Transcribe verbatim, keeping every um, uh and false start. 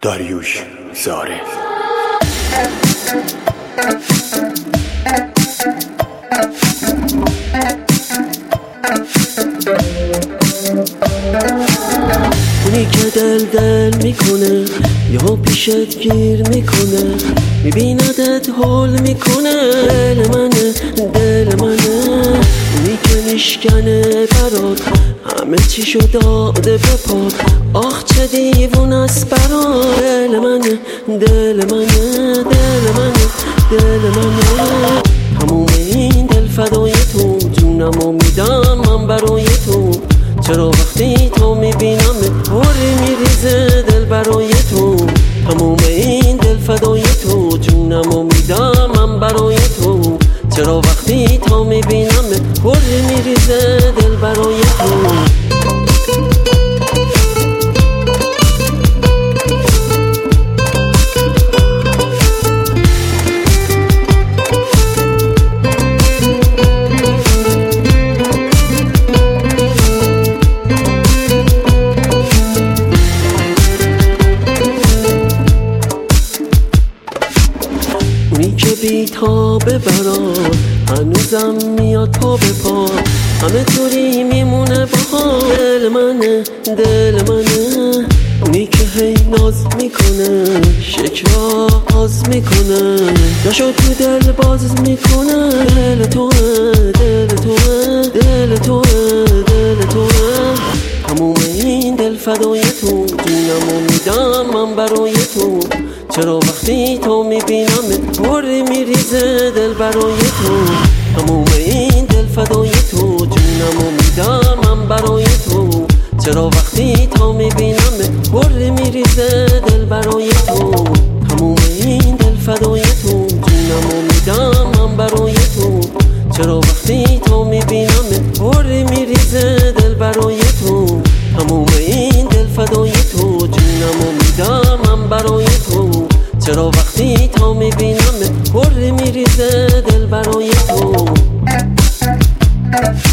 داریوش زاره. اونی که دل دل میکنه یهو پیشت گیر میکنه، میبیندت حال میکنه. دل منه دل منه اونی که میشکنه برات، همه چیشو داده بپاد. آخ چه دیوون است برات. دل منه دل منه دل منه دل منه تموم این دل فدای تو، جونمو میدم من برای تو. چرا وقتی تو میبینم پری میریزه دل برای تو. تموم این دل فدای تو، جونمو میدم من برای تو. چرا وقتی تو میبینم پری میریزه دل برای تو. اونی که بی تا ببران هنوزم میاد پا به پا، همه طوری میمونه با دل منه دل منه اونی که هی ناز میکنه، شکرا آز میکنه، نشو تو دل باز میکنه. دل توه دل توه دل توه دل توه تموم این دل فدای تو، جونمو میدم من برای تو. چرا وقتی تو میبینم پری میریزه دل برای تو. تموم این دل فدای تو، جونمو میدم من برای تو. چرا وقتی تو میبینم پری میریزه دل برای تو. تموم این دل فدای تو، جونمو میدم من برای تو. چرا وقتی تو میبینم پری میریزه دل برای تو. تموم این دل فدای تو، جونمو میدم من برای تو. چرا وقتی تو میبینم پری میریزه دل برای تو.